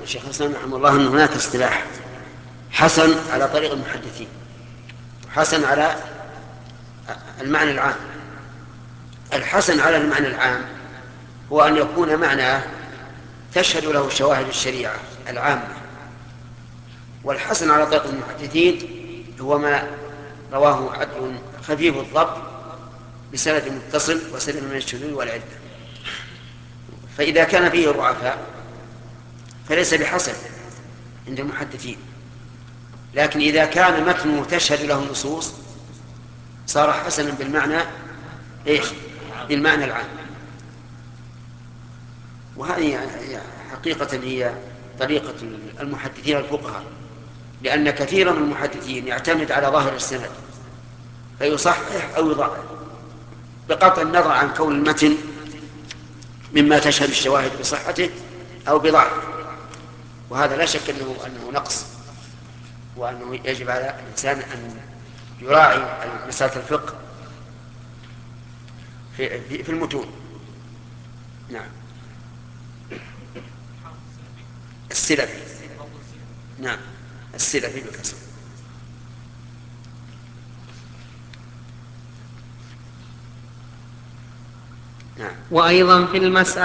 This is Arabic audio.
الشيخ الإسلام رحمه الله أن هناك اصطلاح حسن على طريق المحدثين، حسن على المعنى العام. الحسن على المعنى العام هو أن يكون معناه تشهد له شواهد الشريعة العامة، والحسن على طريق المحدثين هو ما رواه عدل خفيف الضبط بسند متصل وسلم من الشذوذ والعدة. فإذا كان فيه الضعفاء فليس بحسن عند المحدثين، لكن إذا كان متنه تشهد له النصوص صار حسنا بالمعنى إيش؟ بالمعنى العام. وهذه حقيقة هي طريقة المحدثين الفقهاء، لأن كثيرا من المحدثين يعتمد على ظاهر السند فيصحح أو يضعف بقطع النظر عن كون المتن مما تشهد الشواهد بصحته أو بضعفه، وهذا لا شك أنه نقص، وأنه يجب على الإنسان أن يراعي مسألة الفقه في المتون. نعم. السلفي. نعم، السلفي بالكسر. نعم. وأيضا في المسألة